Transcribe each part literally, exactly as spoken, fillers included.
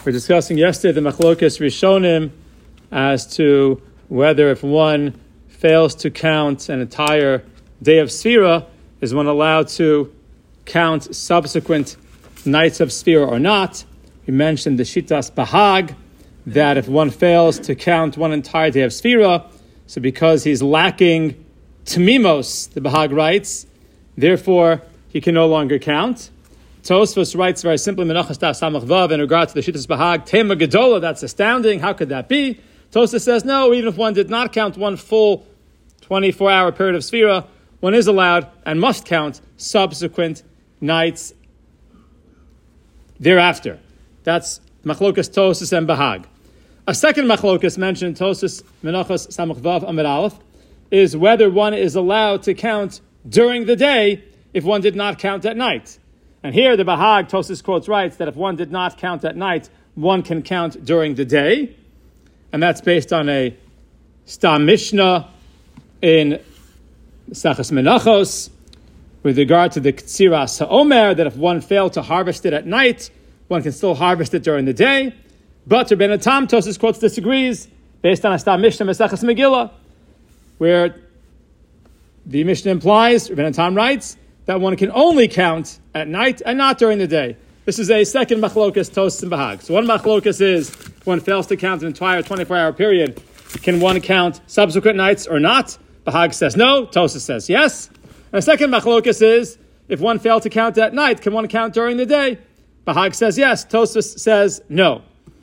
We're discussing yesterday the Machlokas Rishonim as to whether if one fails to count an entire day of Sfira, is one allowed to count subsequent nights of Sfira or not. We mentioned the Shitas Bahag, that if one fails to count one entire day of Sfira, so because he's lacking Tamimos, the Bahag writes, therefore he can no longer count. Tosfos writes very simply, Menachas Daf Samach Vav, in regard to the Shitas Bahag, Tema Gedola, that's astounding, how could that be? Tosfos says, no, even if one did not count one full twenty-four hour period of Sfira, one is allowed and must count subsequent nights thereafter. That's Machlokas Tosfos and Bahag. A second Machlokas mentioned, Tosfos Menachas Samach Vav Amid Aleph, is whether one is allowed to count during the day if one did not count at night. And here the Bahag, Tosfos quotes, writes that if one did not count at night, one can count during the day. And that's based on a Stam Mishnah in Sachas Menachos with regard to the Ktsiras HaOmer, that if one failed to harvest it at night, one can still harvest it during the day. But Rabbeinu Tam, Tosfos quotes, disagrees based on a Stam Mishnah Mesachas Megillah, where the Mishnah implies, Rabbeinu Tam writes, that one can only count at night and not during the day. This is a second machlokas, Tosfos and Bahag. So one machlokas is, if one fails to count an entire twenty-four hour period, can one count subsequent nights or not? Bahag says no, Tosfos says yes. And the second machlokas is, if one failed to count at night, can one count during the day? Bahag says yes, Tosfos says no.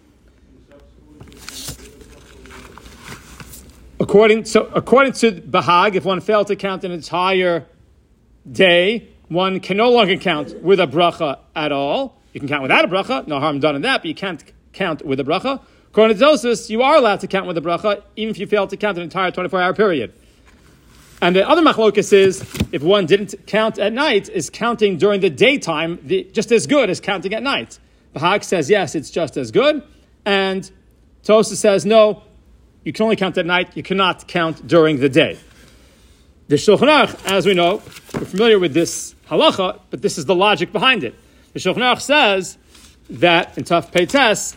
According, so according to Bahag, if one failed to count an entire day, one can no longer count with a bracha at all. You can count without a bracha, no harm done in that, but you can't count with a bracha. According to Tosfos, you are allowed to count with a bracha, even if you fail to count an entire twenty-four hour period. And the other machlokas is, if one didn't count at night, is counting during the daytime the, just as good as counting at night. Bahag says, yes, it's just as good. And Tosfos says, no, you can only count at night, you cannot count during the day. The Shulchan Aruch, as we know, we're familiar with this halacha, but this is the logic behind it. The Shulchan Aruch says that in Taf Peites,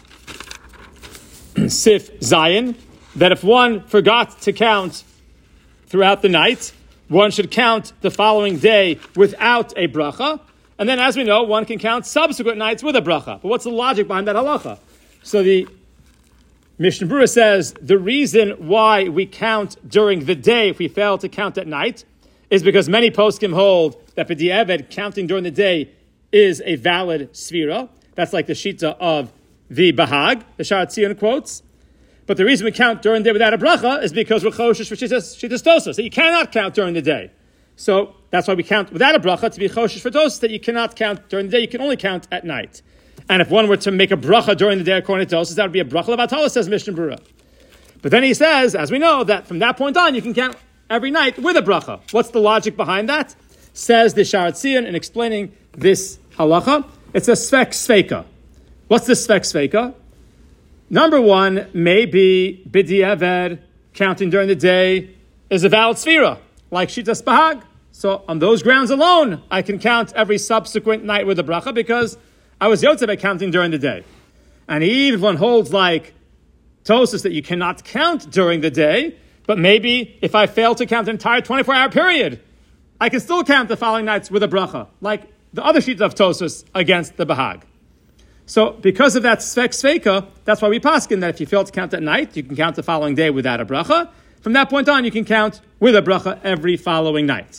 Sif Zayin, that if one forgot to count throughout the night, one should count the following day without a bracha, and then, as we know, one can count subsequent nights with a bracha. But what's the logic behind that halacha? So the Mishnah Berurah says the reason why we count during the day if we fail to count at night is because many poskim hold that b'di'evet, counting during the day, is a valid sfira. That's like the shita of the Bahag, the Sha'ar Tzion quotes. But the reason we count during the day without a bracha is because we're choshesh for shitas Tosfos, that you cannot count during the day. So that's why we count without a bracha, to be choshesh for Tosfos, that you cannot count during the day, you can only count at night. And if one were to make a bracha during the day according to Tosfos, that would be a bracha levatala, says Mishnah Berurah. But then he says, as we know, that from that point on, you can count every night with a bracha. What's the logic behind that? Says the Sha'ar Tzion in explaining this halacha. It's a svek sveika. What's the svek sveika? Number one, maybe b'di'evet, counting during the day, is a valid sfira, like shitas bahag. So on those grounds alone, I can count every subsequent night with a bracha because I was yotze by counting during the day. And even if one holds like Tosfos that you cannot count during the day, but maybe if I fail to count an entire twenty-four hour period, I can still count the following nights with a bracha, like the other sheets of Tosfos against the Bahag. So because of that svek sveika, that's why we paskin that if you fail to count at night, you can count the following day without a bracha. From that point on, you can count with a bracha every following night.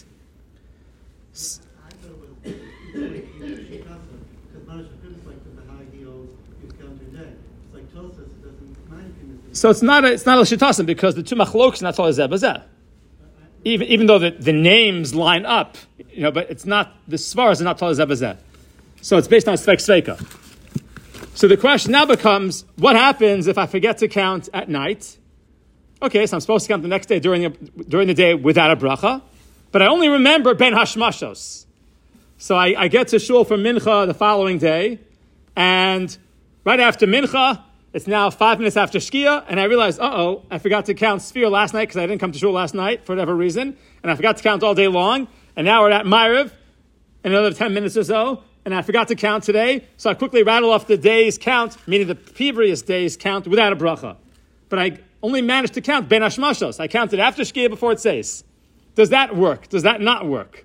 So it's not a, it's not a shitasim because the two machlokas not all zeh b'zeh. Even even though the, the names line up, you know, but it's not the svaras are not all zeh b'zeh. So it's based on svek sveika. So the question now becomes: what happens if I forget to count at night? Okay, so I'm supposed to count the next day during the, during the day without a bracha, but I only remember ben hashmashos. So I, I get to shul for mincha the following day, and right after mincha, it's now five minutes after Shkia, and I realize, uh-oh, I forgot to count Sfira last night because I didn't come to shul last night for whatever reason, and I forgot to count all day long, and now we're at Ma'ariv in another ten minutes or so, and I forgot to count today, so I quickly rattle off the days count, meaning the previous days count without a bracha. But I only managed to count ben hashmashos. I counted after Shkia before it says. Does that work? Does that not work?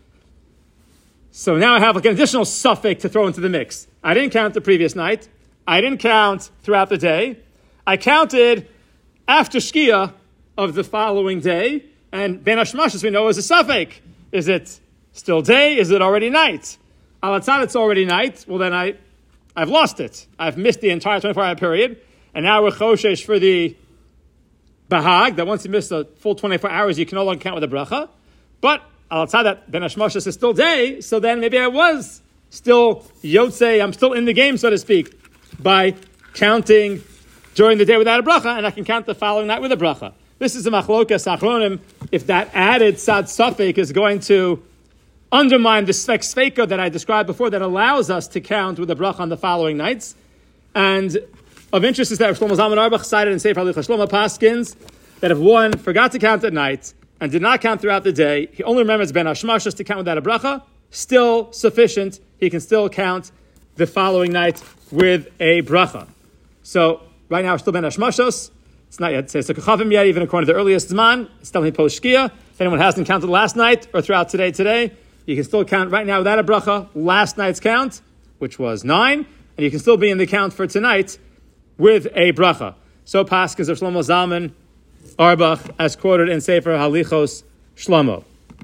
So now I have like an additional suffix to throw into the mix. I didn't count the previous night. I didn't count throughout the day. I counted after Shkia of the following day, and ben hashmashos we know is a suffix. Is it still day? Is it already night? Alatzad, it's already night. Well, then I, I've lost it. I've missed the entire twenty-four hour period. And now we're choshesh for the bahag, that once you miss the full twenty-four hours, you can no longer count with a bracha. But alatzad, that ben hashmashos is still day, so then maybe I was still yotze, I'm still in the game, so to speak, by counting during the day without a bracha, and I can count the following night with a bracha. This is a machlokas achronim, if that added sad suffix is going to undermine the svek sveka that I described before that allows us to count with a bracha on the following nights. And of interest is that Shlomo Zalman Auerbach cited in Sefer Halicha Shlomo Paskins that if one forgot to count at night and did not count throughout the day, he only remembers ben hashmashos to count without a bracha, still sufficient. He can still count the following night with a bracha. So right now we're still ben hashmashos. It's not yet says Kachavim yet, even according to the earliest Zman. It's definitely post Shkia. If anyone hasn't counted last night or throughout today, today, you can still count right now without a bracha last night's count, which was nine, and you can still be in the count for tonight with a bracha. So Paskins of Shlomo Zalman Auerbach, as quoted in Sefer Halichos Shlomo.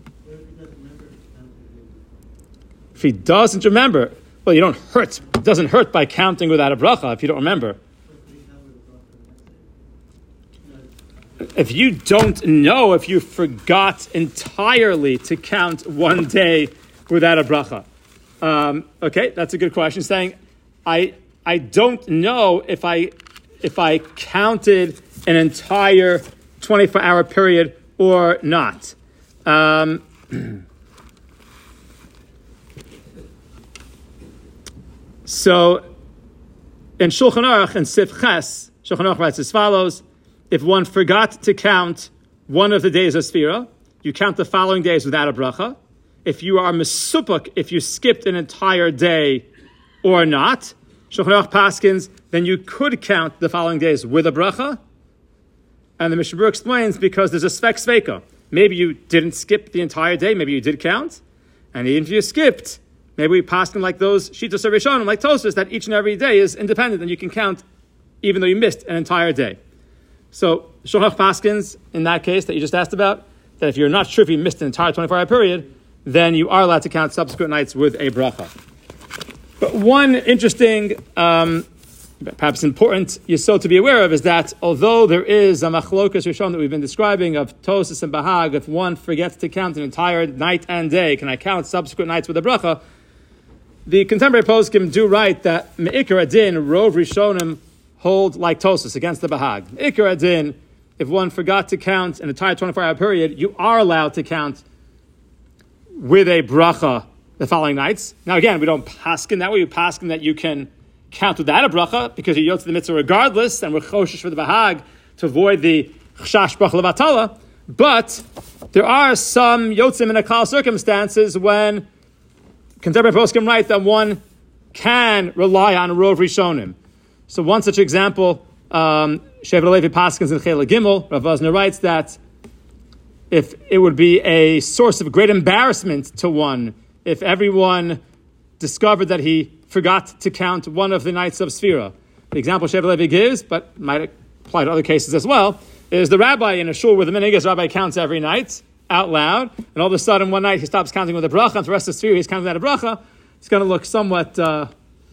If he doesn't remember, well, you don't hurt. It doesn't hurt by counting without a bracha if you don't remember. If you don't know if you forgot entirely to count one day without a bracha. Um, okay, that's a good question. Saying, I I don't know if I if I counted an entire twenty-four hour period or not. Um, so, in Shulchan Aruch and Sif Ches, Shulchan Aruch writes as follows: if one forgot to count one of the days of Sfira, you count the following days without a bracha. If you are mesupuk, if you skipped an entire day or not, Shulchan Aruch Paskins, then you could count the following days with a bracha. And the Mishnah Berurah explains because there's a svek sveka. Maybe you didn't skip the entire day, maybe you did count. And even if you skipped, maybe we paskin like those Shitos Rishonim, like Tosfos, that each and every day is independent and you can count even though you missed an entire day. So, Shulchan Aruch Paskins, in that case that you just asked about, that if you're not sure if you missed an entire twenty-four hour period, then you are allowed to count subsequent nights with a bracha. But one interesting, um, perhaps important yesod to be aware of is that although there is a machlokas rishon that we've been describing of Tosas and Bahag, if one forgets to count an entire night and day, can I count subsequent nights with a bracha? The contemporary poskim do write that me'ikar adin, rov rishonim, hold like Tosas against the Bahag. Me'ikar adin, if one forgot to count an entire twenty-four hour period, you are allowed to count with a bracha the following nights. Now again, we don't paskin that way. We paskin that you can count without a bracha because you yotz the mitzvah regardless, and we're choshesh for the bahag to avoid the chashash bracha levatala. But there are some yotzim in a kal circumstances when contemporary poskim write that one can rely on rov rishonim. So one such example, um, Shevet Levi Paskins in Chela Gimel, Rav Vosner writes that if it would be a source of great embarrassment to one if everyone discovered that he forgot to count one of the nights of Sfira. The example Shevet Levi gives, but might apply to other cases as well, is the rabbi in a shul where the minhag rabbi counts every night out loud, and all of a sudden one night he stops counting with a bracha, and for the rest of Sfira he's counting without a bracha. It's going to look somewhat uh,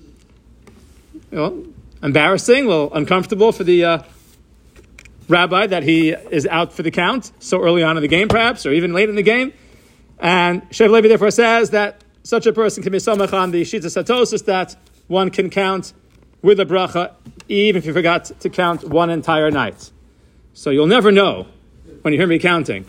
you know, embarrassing, a little uncomfortable for the uh, rabbi that he is out for the count so early on in the game perhaps, or even late in the game. And Shevet Levi therefore says that such a person can be somach on the Shita Satosis that one can count with a bracha even if you forgot to count one entire night. So you'll never know when you hear me counting.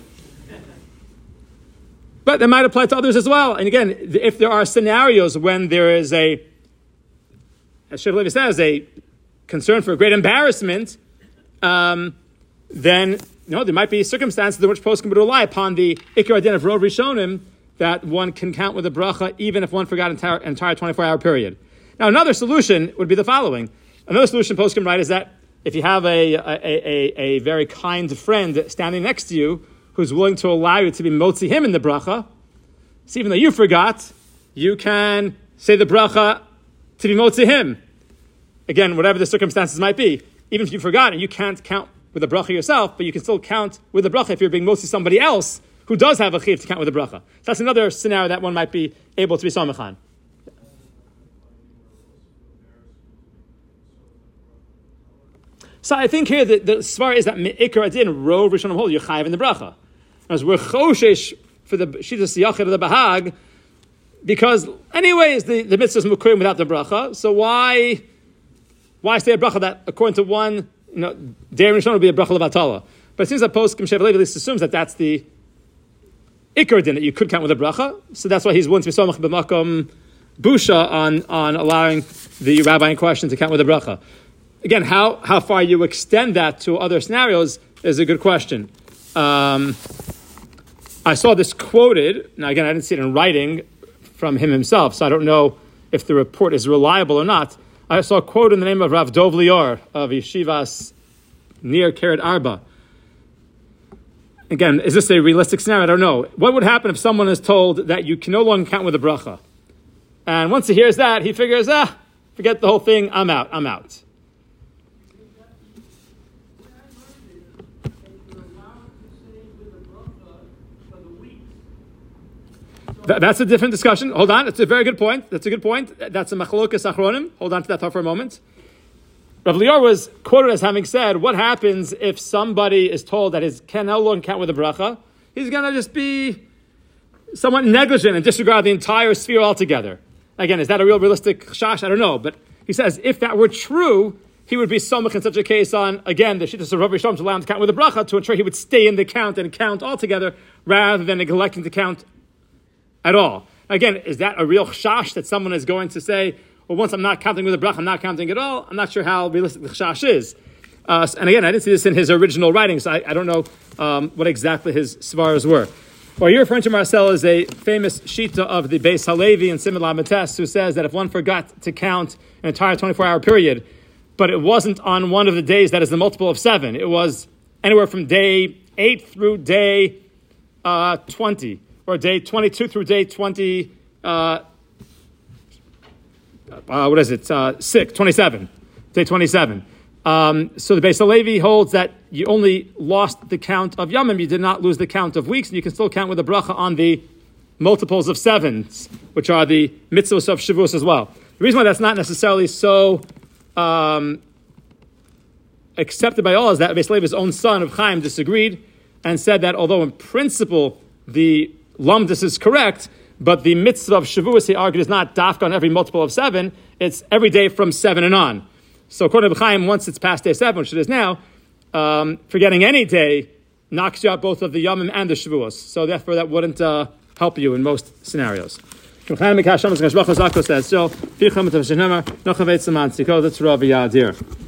But that might apply to others as well. And again, if there are scenarios when there is a, as Shevet Levi says, a concern for a great embarrassment, um, then you know, there might be circumstances in which poskim would rely upon the ikar adin of rov rishonim that one can count with a bracha even if one forgot an entire, entire twenty-four hour period. Now, another solution would be the following. Another solution poskim write is that if you have a, a, a, a very kind friend standing next to you who's willing to allow you to be motzi him in the bracha, so even though you forgot, you can say the bracha to be motzi him. Again, whatever the circumstances might be. Even if you forgot and you can't count with the bracha yourself, but you can still count with the bracha if you're being motzi somebody else who does have a chiv to count with the bracha. So that's another scenario that one might be able to be samech on. So I think here that the svar is that me'ikar adin rov rishonim hold you're chayiv in the bracha. As we're choshesh for the shittas yachid of the bahag, because anyways the, the mitzvah is mukurim without the bracha. So why why say a bracha that according to one you know day rishon would be a bracha levatala? But it seems that post Shev Levi at least assumes that that's the ikar adin that you could count with a bracha. So that's why he's willing to be somach b'makom busha on on allowing the rabbi in question to count with a bracha. Again, how, how far you extend that to other scenarios is a good question. Um, I saw this quoted. Now, again, I didn't see it in writing from him himself, so I don't know if the report is reliable or not. I saw a quote in the name of Rav Dov Lior of Yeshivas near Keret Arba. Again, is this a realistic scenario? I don't know. What would happen if someone is told that you can no longer count with a bracha? And once he hears that, he figures, ah, forget the whole thing, I'm out, I'm out. That's a different discussion. Hold on. That's a very good point. That's a good point. That's a machlokas achronim. Hold on to that thought for a moment. Rav Lior was quoted as having said, what happens if somebody is told that his can no longer count with a bracha? He's going to just be somewhat negligent and disregard the entire sphere altogether. Again, is that a real realistic chash? I don't know. But he says, if that were true, he would be somach in such a case on, again, the shittas of Rav Rishon to allow him to count with a bracha to ensure he would stay in the count and count altogether rather than neglecting to count at all. Again, is that a real chash that someone is going to say, well, once I'm not counting with a bracha, I'm not counting at all? I'm not sure how realistic the chash is. Uh, and again, I didn't see this in his original writings, so I, I don't know um, what exactly his svaras were. Well, you're referring to, Marcel, is a famous shita of the Beis Halevi and Simon Lamates, who says that if one forgot to count an entire twenty-four hour period, but it wasn't on one of the days that is the multiple of seven, it was anywhere from day eight through day uh, twenty, or day twenty-two through day twenty, uh, uh, what is it, uh, six, twenty-seven, day twenty-seven. Um, so the Beis Halevi holds that you only lost the count of Yamim, you did not lose the count of weeks, and you can still count with a bracha on the multiples of sevens, which are the mitzvahs of Shavuos as well. The reason why that's not necessarily so um, accepted by all is that Beis Halevi's own son of Chaim disagreed and said that although in principle the Lamdus is correct, but the mitzvah of Shavuos, he argued, is not dafka on every multiple of seven, it's every day from seven and on. So according to Chaim, once it's past day seven, which it is now, um, forgetting any day knocks you out both of the Yamim and the Shavuos. So therefore that wouldn't uh, help you in most scenarios. Says, so,